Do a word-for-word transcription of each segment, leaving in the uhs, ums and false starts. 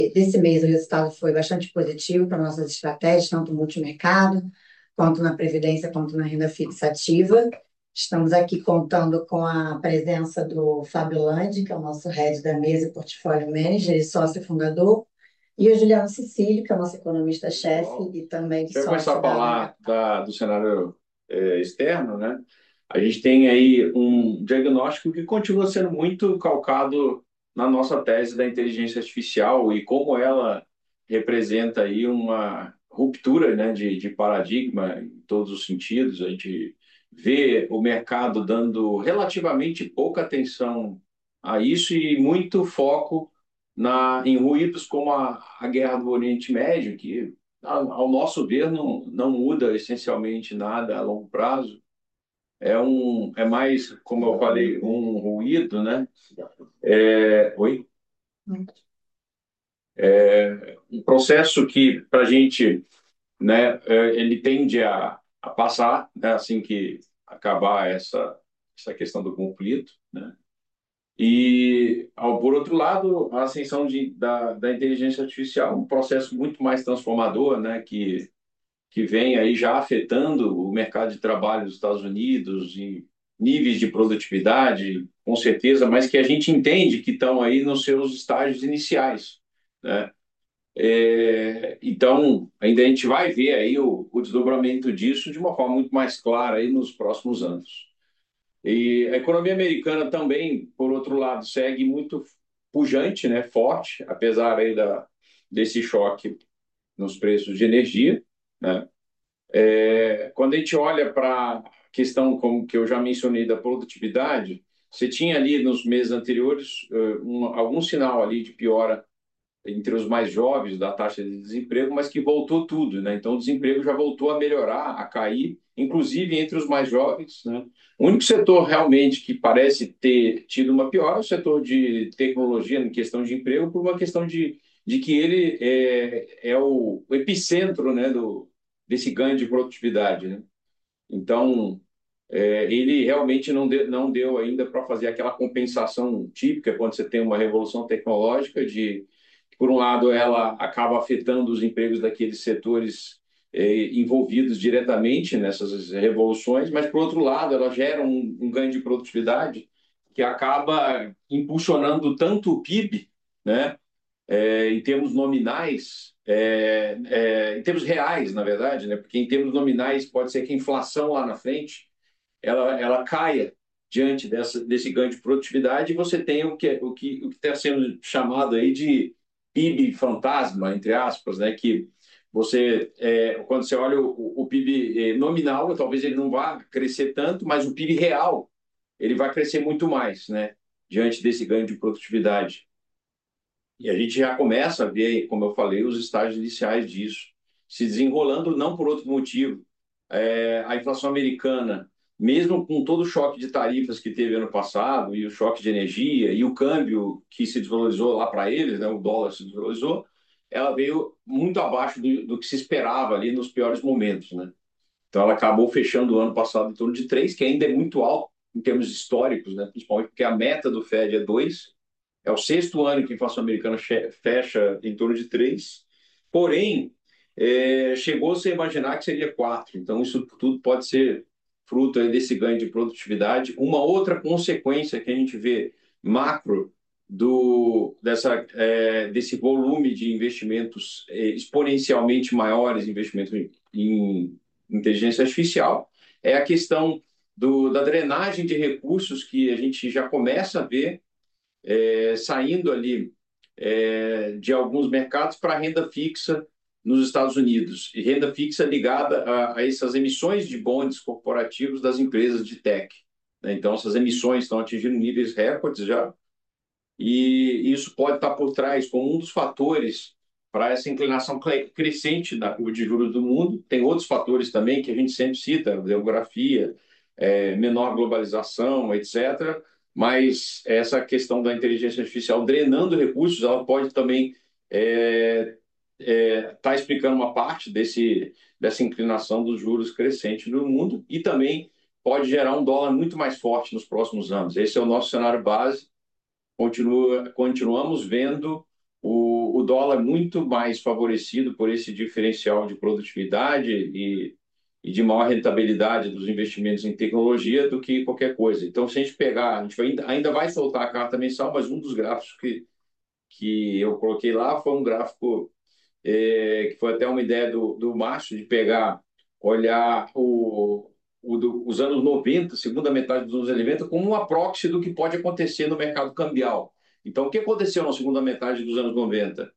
Desse mês o resultado foi bastante positivo para nossas estratégias, tanto no multimercado, quanto na previdência, quanto na renda fixativa. Estamos aqui contando com a presença do Fábio Landi, que é o nosso head da mesa e portfólio manager e sócio fundador, e o Juliano Cecílio, que é o nosso economista-chefe e também Você vai começar sócio a da Alan falar Capital. da, do cenário eh, externo, né? A gente tem aí um diagnóstico que continua sendo muito calcado na nossa tese da inteligência artificial e como ela representa aí uma ruptura, né, de, de paradigma em todos os sentidos. A gente vê o mercado dando relativamente pouca atenção a isso e muito foco na, em ruídos como a, a guerra do Oriente Médio, que ao ao nosso ver, não, não muda essencialmente nada a longo prazo. É, um, é mais, como eu falei, um ruído, né? É, oi? Um processo que, para a gente, né, é, ele tende a, a passar, né, assim que acabar essa, essa questão do conflito, né? E, ao, por outro lado, a ascensão de, da, da inteligência artificial, um processo muito mais transformador, né, que que vem aí já afetando o mercado de trabalho dos Estados Unidos e níveis de produtividade, com certeza, mas que a gente entende que estão aí nos seus estágios iniciais, né? É, então, ainda a gente vai ver aí o, o desdobramento disso de uma forma muito mais clara aí nos próximos anos. E a economia americana também, por outro lado, segue muito pujante, né, forte, apesar aí da, desse choque nos preços de energia, né? É, quando a gente olha para a questão, como que eu já mencionei, da produtividade, você tinha ali nos meses anteriores uh, um, algum sinal ali de piora entre os mais jovens da taxa de desemprego, mas que voltou tudo, né? Então o desemprego já voltou a melhorar, a cair, inclusive entre os mais jovens, né? O único setor realmente que parece ter tido uma piora é o setor de tecnologia em questão de emprego, por uma questão de, de que ele é, é o, o epicentro, né, do, desse ganho de produtividade, né? Então, é, ele realmente não deu, não deu ainda para fazer aquela compensação típica quando você tem uma revolução tecnológica de, por um lado, ela acaba afetando os empregos daqueles setores é, envolvidos diretamente nessas revoluções, mas, por outro lado, ela gera um, um ganho de produtividade que acaba impulsionando tanto o P I B, né, é, em termos nominais, é, é, em termos reais, na verdade, né, porque em termos nominais pode ser que a inflação lá na frente ela, ela caia diante dessa, desse ganho de produtividade e você tem o que o que o que está sendo chamado aí de P I B fantasma, entre aspas, né? Que você é, quando você olha o, o P I B nominal, talvez ele não vá crescer tanto, mas o P I B real ele vai crescer muito mais, né? Diante desse ganho de produtividade. E a gente já começa a ver, como eu falei, os estágios iniciais disso se desenrolando, não por outro motivo. É, a inflação americana, mesmo com todo o choque de tarifas que teve ano passado, e o choque de energia, e o câmbio que se desvalorizou lá para eles, né, o dólar se desvalorizou, ela veio muito abaixo do, do que se esperava ali nos piores momentos, né? Então, ela acabou fechando o ano passado em torno de três, que ainda é muito alto em termos históricos, né? Principalmente porque a meta do Fed é dois. É o sexto ano que a inflação americana fecha em torno de três. Porém, é, chegou-se a imaginar que seria quatro. Então, isso tudo pode ser fruto aí desse ganho de produtividade. Uma outra consequência que a gente vê macro do, dessa, é, desse volume de investimentos é, exponencialmente maiores, investimentos em, em inteligência artificial, é a questão do, da drenagem de recursos que a gente já começa a ver é, saindo ali é, de alguns mercados para renda fixa nos Estados Unidos, e renda fixa ligada a, a essas emissões de bonds corporativos das empresas de tech, né? Então, essas emissões estão atingindo níveis recordes já, e isso pode estar por trás como um dos fatores para essa inclinação crescente da curva de juros do mundo. Tem outros fatores também que a gente sempre cita, demografia, é, menor globalização, etcétera. Mas essa questão da inteligência artificial drenando recursos, ela pode também é, é, tá explicando uma parte desse, dessa inclinação dos juros crescentes no mundo e também pode gerar um dólar muito mais forte nos próximos anos. Esse é o nosso cenário base. Continua, continuamos vendo o, o o dólar muito mais favorecido por esse diferencial de produtividade e, e de maior rentabilidade dos investimentos em tecnologia do que qualquer coisa. Então, se a gente pegar, a gente vai, ainda vai soltar a carta mensal, mas um dos gráficos que, que eu coloquei lá foi um gráfico é, que foi até uma ideia do, do Márcio, de pegar, olhar o, o do, os anos noventa, segunda metade dos anos noventa, como uma proxy do que pode acontecer no mercado cambial. Então, o que aconteceu na segunda metade dos anos noventa?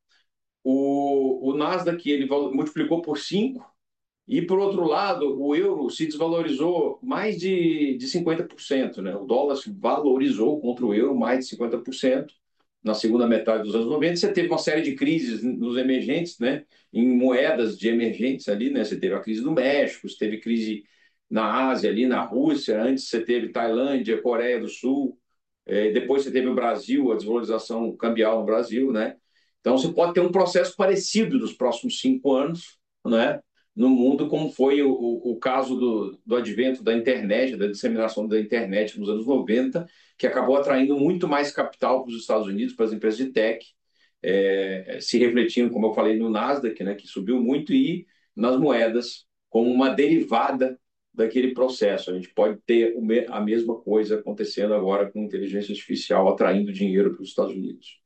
O, o Nasdaq ele multiplicou por cinco e, por outro lado, o euro se desvalorizou mais de, de cinquenta por cento, né? O dólar se valorizou contra o euro mais de cinquenta por cento na segunda metade dos anos noventa. Você teve uma série de crises nos emergentes, né? Em moedas de emergentes ali, né? Você teve a crise do México, você teve crise na Ásia, ali na Rússia, antes você teve Tailândia, Coreia do Sul, eh, depois você teve o Brasil, a desvalorização cambial no Brasil, né? Então, você pode ter um processo parecido nos próximos cinco anos, né? No mundo, como foi o, o, o caso do, do advento da internet, da disseminação da internet nos anos noventa, que acabou atraindo muito mais capital para os Estados Unidos, para as empresas de tech, é, se refletindo, como eu falei, no Nasdaq, né, que subiu muito, e nas moedas, como uma derivada daquele processo. A gente pode ter a mesma coisa acontecendo agora com inteligência artificial atraindo dinheiro para os Estados Unidos.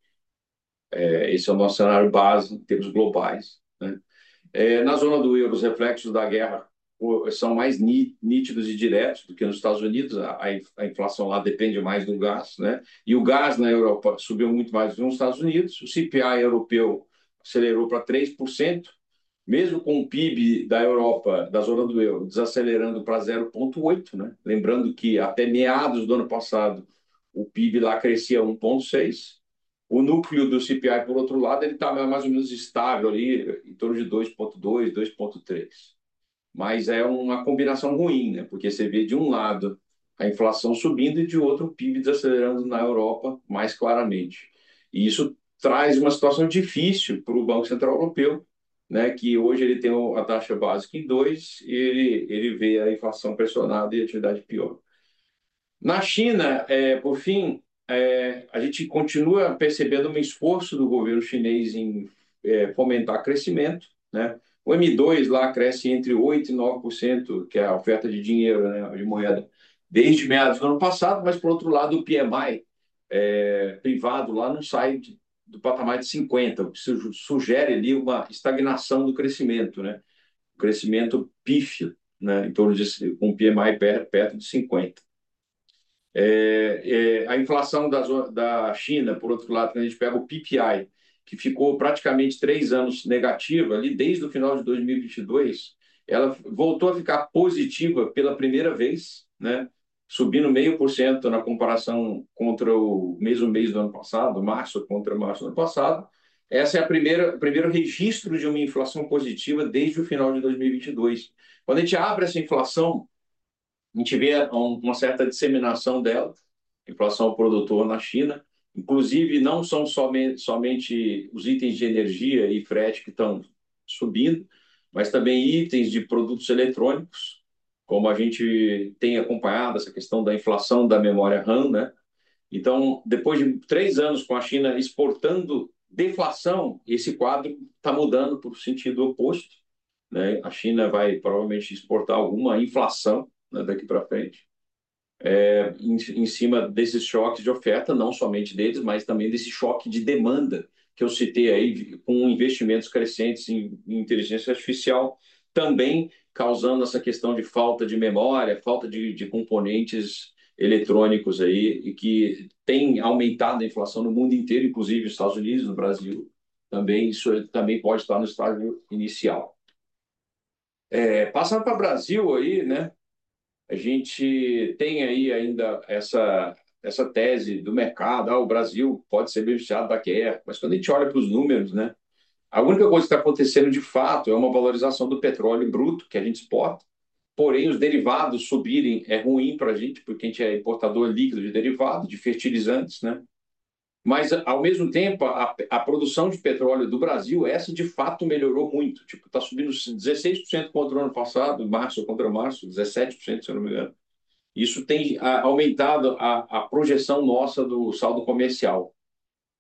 É, esse é o nosso cenário base em termos globais, né? É, na zona do euro, os reflexos da guerra são mais nítidos e diretos do que nos Estados Unidos. A, a inflação lá depende mais do gás, né? E o gás na Europa subiu muito mais do que nos Estados Unidos. O C P I europeu acelerou para três por cento, mesmo com o P I B da Europa, da zona do euro, desacelerando para zero vírgula oito, né? Lembrando que até meados do ano passado o P I B lá crescia um vírgula seis. O núcleo do C P I, por outro lado, ele está mais ou menos estável ali, em torno de dois vírgula dois, dois vírgula três. Mas é uma combinação ruim, né? Porque você vê de um lado a inflação subindo e de outro o P I B desacelerando na Europa mais claramente. E isso traz uma situação difícil para o Banco Central Europeu, né? Que hoje ele tem a taxa básica em dois e ele, ele vê a inflação pressionada e a atividade pior. Na China, é, por fim, é, a gente continua percebendo um esforço do governo chinês em é, fomentar crescimento, né? O M dois lá cresce entre oito por cento e nove por cento, que é a oferta de dinheiro, né, de moeda, desde meados do ano passado, mas, por outro lado, o P M I é, privado lá não sai de, do patamar de cinquenta, o que sugere ali uma estagnação do crescimento, né? O crescimento pífio, né, em torno de um P M I perto, perto de cinquenta. É, é, a inflação da, da China, por outro lado, quando a gente pega o P P I, que ficou praticamente três anos negativa, ali desde o final de dois mil e vinte e dois, ela voltou a ficar positiva pela primeira vez, né? Subindo meio por cento na comparação contra o mesmo mês do ano passado, março contra março do ano passado. Essa é a primeira, o primeiro registro de uma inflação positiva desde o final de dois mil e vinte e dois. Quando a gente abre essa inflação, a gente vê uma certa disseminação dela, inflação ao produtor na China. Inclusive, não são somente, somente os itens de energia e frete que estão subindo, mas também itens de produtos eletrônicos, como a gente tem acompanhado essa questão da inflação da memória RAM, né? Então, depois de três anos com a China exportando deflação, esse quadro está mudando para o sentido oposto, né? A China vai provavelmente exportar alguma inflação, né, daqui para frente, é, em, em cima desses choques de oferta, não somente deles, mas também desse choque de demanda que eu citei aí, com investimentos crescentes em, em inteligência artificial, também causando essa questão de falta de memória, falta de, de componentes eletrônicos aí, e que tem aumentado a inflação no mundo inteiro, inclusive nos Estados Unidos, no Brasil. Também isso também pode estar no estágio inicial. É, passando para o Brasil aí, né? A gente tem aí ainda essa, essa tese do mercado, ah, o Brasil pode ser beneficiado da guerra, mas quando a gente olha para os números, né, a única coisa que está acontecendo de fato é uma valorização do petróleo bruto que a gente exporta, porém os derivados subirem é ruim para a gente, porque a gente é importador líquido de derivados, de fertilizantes, né? Mas, ao mesmo tempo, a, a produção de petróleo do Brasil, essa de fato melhorou muito. Tipo, está subindo dezesseis por cento contra o ano passado, março contra março, dezessete por cento, se eu não me engano. Isso tem aumentado a, a projeção nossa do saldo comercial.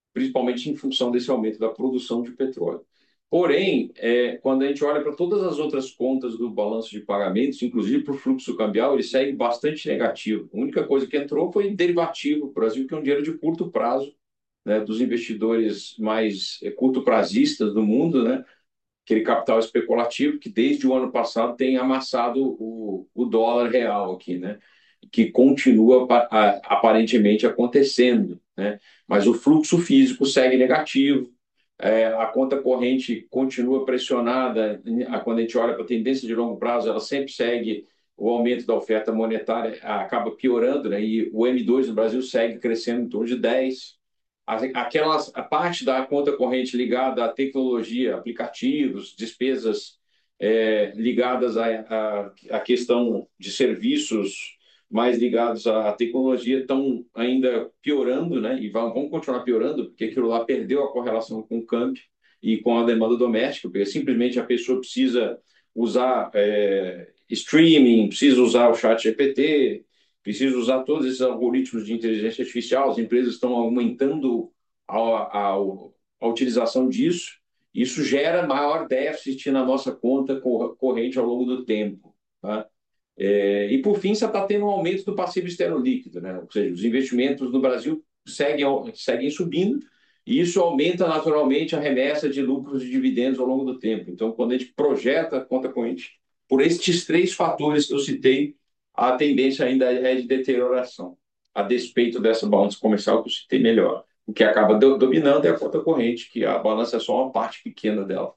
principalmente em função desse aumento da produção de petróleo. Porém, é, quando a gente olha para todas as outras contas do balanço de pagamentos, inclusive para o fluxo cambial, ele segue bastante negativo. A única coisa que entrou foi derivativo. O Brasil, que é um dinheiro de curto prazo, né, dos investidores mais é, curto-prazistas do mundo, né, aquele capital especulativo que desde o ano passado tem amassado o, o dólar real aqui, né, que continua aparentemente acontecendo, né, mas o fluxo físico segue negativo. É, a conta corrente continua pressionada. Quando a gente olha para a tendência de longo prazo, ela sempre segue o aumento da oferta monetária, acaba piorando, né? E o M dois no Brasil segue crescendo em torno de dez. Aquelas, a parte da conta corrente ligada à tecnologia, aplicativos, despesas é, ligadas à, à, à questão de serviços mais ligados à tecnologia estão ainda piorando, né? E vão, vão continuar piorando, porque aquilo lá perdeu a correlação com o câmbio e com a demanda doméstica, porque simplesmente a pessoa precisa usar é, streaming, precisa usar o chat G P T, precisa usar todos esses algoritmos de inteligência artificial, as empresas estão aumentando a, a, a utilização disso, isso gera maior déficit na nossa conta corrente ao longo do tempo, tá? É, e, por fim, você está tendo um aumento do passivo externo líquido, né? Ou seja, os investimentos no Brasil seguem, seguem subindo e isso aumenta naturalmente a remessa de lucros e dividendos ao longo do tempo. Então, quando a gente projeta a conta corrente, por estes três fatores que eu citei, a tendência ainda é de deterioração, a despeito dessa balança comercial que eu citei melhor. O que acaba dominando é a conta corrente, que a balança é só uma parte pequena dela.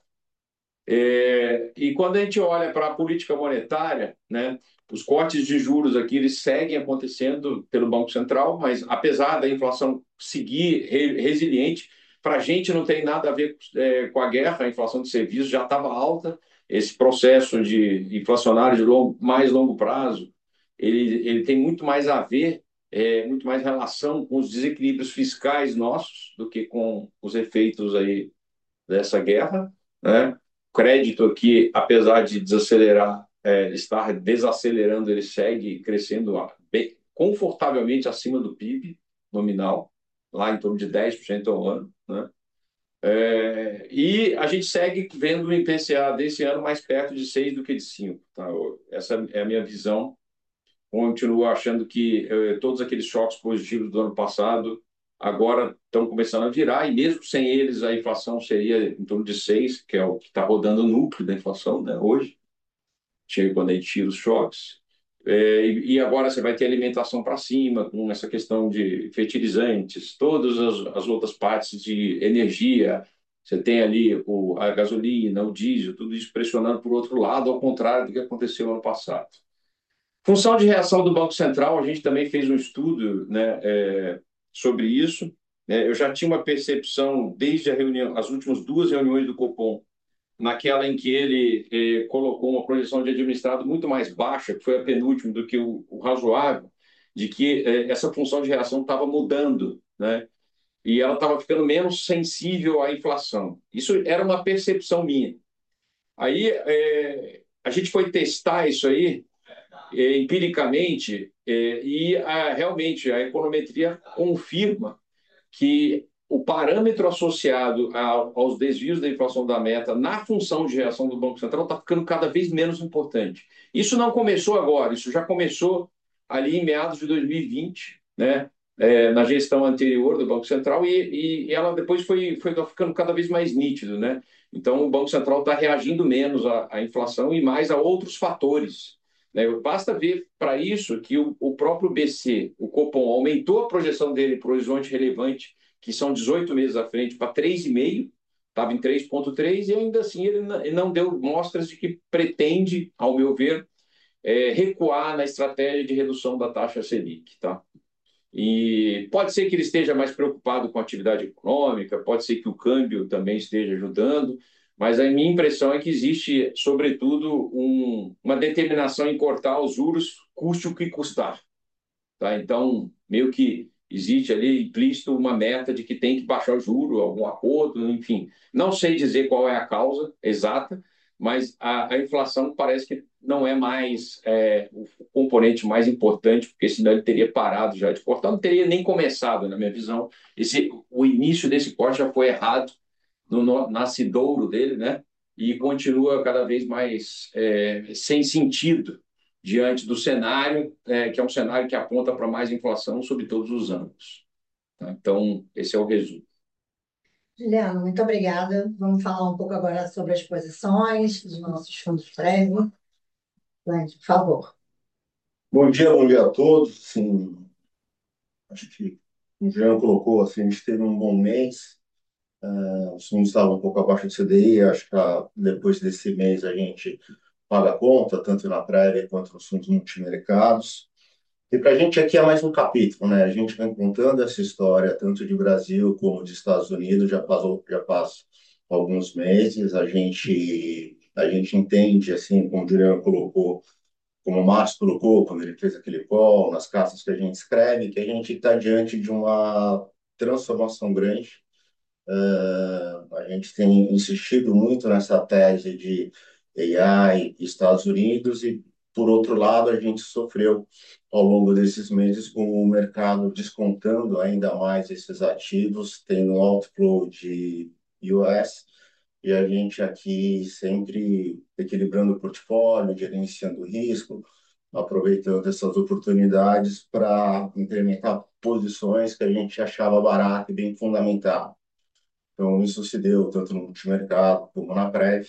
É, e quando a gente olha para a política monetária, né, os cortes de juros aqui eles seguem acontecendo pelo Banco Central, mas apesar da inflação seguir re resiliente, para a gente não tem nada a ver é, com a guerra, a inflação de serviços já estava alta, esse processo de inflacionário de longo, mais longo prazo, ele, ele tem muito mais a ver, é, muito mais relação com os desequilíbrios fiscais nossos do que com os efeitos aí dessa guerra, né? Crédito aqui, apesar de desacelerar, é, estar desacelerando, ele segue crescendo bem, confortavelmente acima do P I B nominal, lá em torno de dez por cento ao ano, né? É, e a gente segue vendo o I P C A desse ano mais perto de seis do que de cinco. Tá? Essa é a minha visão. Continuo achando que eh, todos aqueles choques positivos do ano passado agora estão começando a virar, e mesmo sem eles, a inflação seria em torno de seis, que é o que está rodando o núcleo da inflação, né, hoje, chega quando a gente tira os choques. É, e, e agora você vai ter alimentação para cima, com essa questão de fertilizantes, todas as, as outras partes de energia. Você tem ali o, a gasolina, o diesel, tudo isso pressionando por outro lado, ao contrário do que aconteceu ano passado. Função de reação do Banco Central, a gente também fez um estudo, né, é, sobre isso. Né? Eu já tinha uma percepção desde a reunião, as últimas duas reuniões do Copom, naquela em que ele eh, colocou uma projeção de administrado muito mais baixa, que foi a penúltima do que o, o razoável, de que eh, essa função de reação estava mudando, né? E ela estava ficando menos sensível à inflação. Isso era uma percepção minha. Aí eh, a gente foi testar isso aí eh, empiricamente eh, e a, realmente a econometria confirma que o parâmetro associado a, aos desvios da inflação da meta na função de reação do Banco Central está ficando cada vez menos importante. Isso não começou agora, isso já começou ali em meados de dois mil e vinte, né? É, na gestão anterior do Banco Central, e, e ela depois foi, foi ficando cada vez mais nítido, né? Então, o Banco Central está reagindo menos à, à inflação e mais a outros fatores. Né? Basta ver para isso que o, o próprio B C, o Copom, aumentou a projeção dele para o horizonte relevante, que são dezoito meses à frente, para três vírgula cinco, estava em três vírgula três, e ainda assim ele não, ele não deu mostras de que pretende, ao meu ver, é, recuar na estratégia de redução da taxa Selic. Tá? E pode ser que ele esteja mais preocupado com a atividade econômica, pode ser que o câmbio também esteja ajudando, mas a minha impressão é que existe, sobretudo, um, uma determinação em cortar os juros, custe o que custar. Tá? Então, meio que existe ali implícito uma meta de que tem que baixar o juro, algum acordo, enfim. Não sei dizer qual é a causa exata, mas a, a inflação parece que não é mais é, o componente mais importante, porque senão ele teria parado já de cortar, não teria nem começado, na minha visão. Esse, o início desse corte já foi errado no, no nascidouro dele, né? E continua cada vez mais é, sem sentido diante do cenário, é, que é um cenário que aponta para mais inflação sob todos os ângulos. Tá? Então, esse é o resumo. Juliana, muito obrigada. Vamos falar um pouco agora sobre as posições dos nossos fundos prévio. Lande, por favor. Bom dia, bom dia a todos. Sim, acho que o Jean colocou, assim, a gente teve um bom mês. Uh, os fundos estavam um pouco abaixo do C D I. Acho que ah, depois desse mês a gente paga a conta, tanto na prévia quanto nos fundos multimercados. E para a gente aqui é mais um capítulo, né? A gente vem contando essa história tanto de Brasil como de Estados Unidos, já passou, já passa alguns meses. A gente, a gente entende, assim, como o Juliano colocou, como o Márcio colocou quando ele fez aquele call, nas cartas que a gente escreve, que a gente está diante de uma transformação grande. Uh, a gente tem insistido muito nessa tese de A I Estados Unidos e, por outro lado, a gente sofreu ao longo desses meses com o mercado descontando ainda mais esses ativos, tendo um outflow de U S, e a gente aqui sempre equilibrando o portfólio, gerenciando o risco, aproveitando essas oportunidades para incrementar posições que a gente achava barato e bem fundamentado. Então, isso se deu tanto no multimercado como na Prev.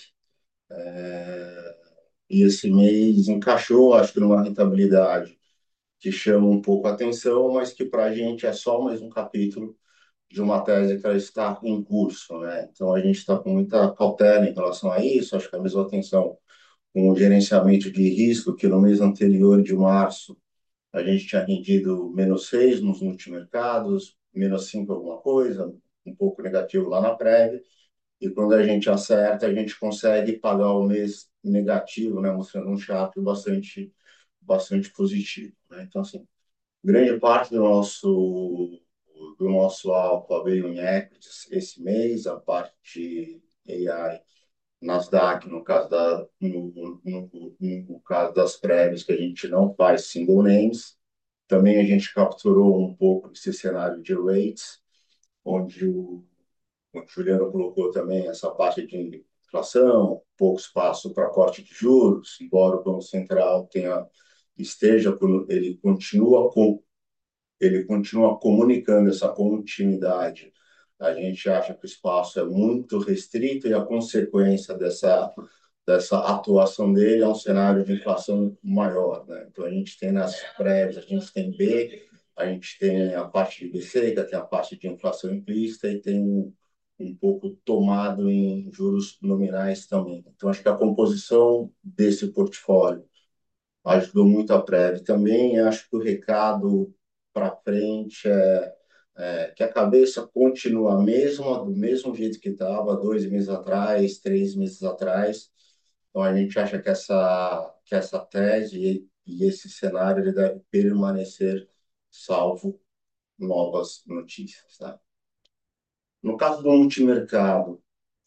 É... E esse mês encaixou, acho que numa rentabilidade que chama um pouco a atenção, mas que para a gente é só mais um capítulo de uma tese que ela está em curso, né? Então, a gente está com muita cautela em relação a isso. Acho que a mesma atenção com o gerenciamento de risco, que no mês anterior de março a gente tinha rendido menos seis nos multimercados, menos cinco alguma coisa, um pouco negativo lá na Prev. E quando a gente acerta, a gente consegue pagar o mês negativo, né, mostrando um chart bastante, bastante positivo, né? Então, assim, grande parte do nosso do nosso alfa veio em equities esse mês, a parte de A I, Nasdaq, no caso da no, no, no caso das prévias, que a gente não faz single names. Também a gente capturou um pouco desse cenário de rates, onde o o Juliano colocou também essa parte de inflação, pouco espaço para corte de juros, embora o Banco Central tenha esteja ele continua com ele continua comunicando essa continuidade. A gente acha que o espaço é muito restrito e a consequência dessa dessa atuação dele é um cenário de inflação maior, né? Então a gente tem nas prévias, a gente tem B, a gente tem a parte de B C, que tem a parte de inflação implícita e tem um, um pouco tomado em juros nominais também. Então acho que a composição desse portfólio ajudou muito a Prev também. Acho que o recado para frente é, é que a cabeça continua a mesma, do mesmo jeito que estava dois meses atrás, três meses atrás. Então a gente acha que essa que essa tese e, e esse cenário ele deve permanecer salvo novas notícias, tá? No caso do multimercado,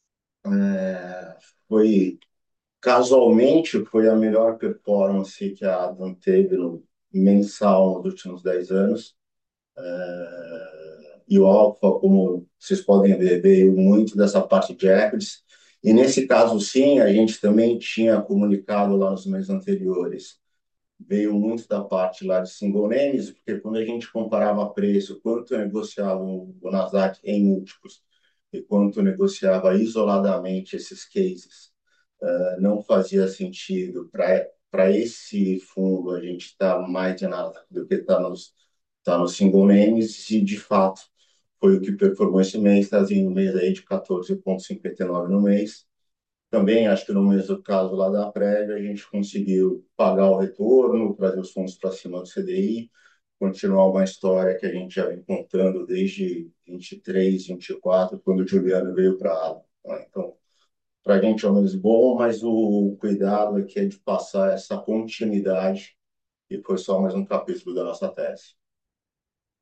é, foi casualmente foi a melhor performance que a Adam teve no mensal nos últimos dez anos. É, e o Alfa, como vocês podem ver, veio muito dessa parte de equities. E nesse caso, sim, a gente também tinha comunicado lá nos meses anteriores. Veio muito da parte lá de single names, porque quando a gente comparava preço, quanto negociava o Nasdaq em múltiplos e quanto negociava isoladamente esses cases, não fazia sentido para para esse fundo a gente estar tá mais de nada do que está nos tá nos single names, e de fato foi o que performou esse mês, trazendo um mês aí de quatorze vírgula cinquenta e nove no mês. Também acho que no mesmo caso lá da prévia a gente conseguiu pagar o retorno, trazer os fundos para cima do C D I, continuar uma história que a gente já vem contando desde vinte e três, vinte e quatro, quando o Juliano veio para a né? Então, para a gente é um mês bom, mas o cuidado aqui é de passar essa continuidade, e foi só mais um capítulo da nossa tese.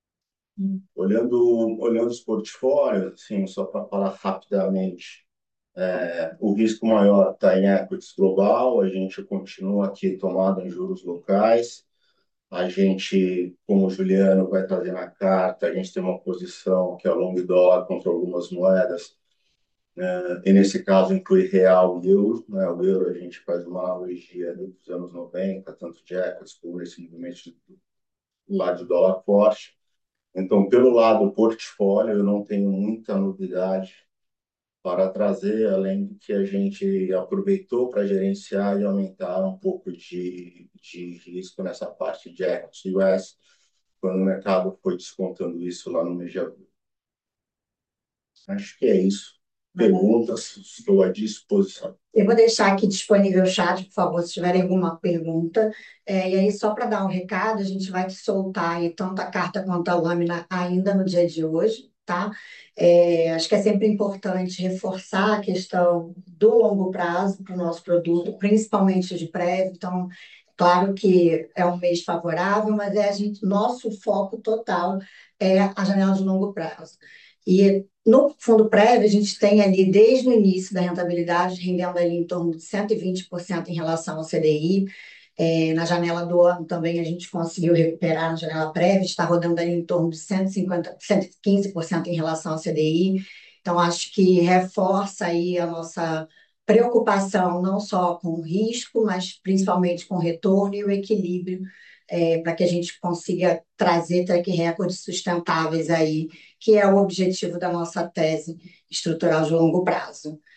Hum. Olhando, olhando os portfólios, assim, só para falar rapidamente, É, o risco maior está em equities global, a gente continua aqui tomado em juros locais, a gente, como o Juliano vai trazer na carta, a gente tem uma posição que é long dólar contra algumas moedas, e nesse caso inclui real e euro, né? O euro a gente faz uma analogia dos anos noventa, tanto de equities como esse movimento do lado do dólar forte. Então, pelo lado do portfólio, eu não tenho muita novidade para trazer, além do que a gente aproveitou para gerenciar e aumentar um pouco de, de risco nessa parte de equities U S, quando o mercado foi descontando isso lá no mês de abril. Acho que é isso. Perguntas, estou à disposição. Eu vou deixar aqui disponível o chat, por favor, se tiverem alguma pergunta. É, e aí, só para dar um recado, a gente vai soltar aí tanto a carta quanto a lâmina ainda no dia de hoje, tá? É, acho que é sempre importante reforçar a questão do longo prazo para o nosso produto, principalmente de prévio. Então, claro que é um mês favorável, mas é a gente, nosso foco total é a janela de longo prazo. E no fundo prévio, a gente tem ali, desde o início da rentabilidade, rendendo ali em torno de cento e vinte por cento em relação ao C D I. É, na janela do ano também a gente conseguiu recuperar na janela prévia, está rodando ali em torno de cento e cinquenta, cento e quinze por cento em relação ao C D I. Então, acho que reforça aí a nossa preocupação não só com o risco, mas principalmente com o retorno e o equilíbrio, é, para que a gente consiga trazer track records sustentáveis aí, que é o objetivo da nossa tese estrutural de longo prazo.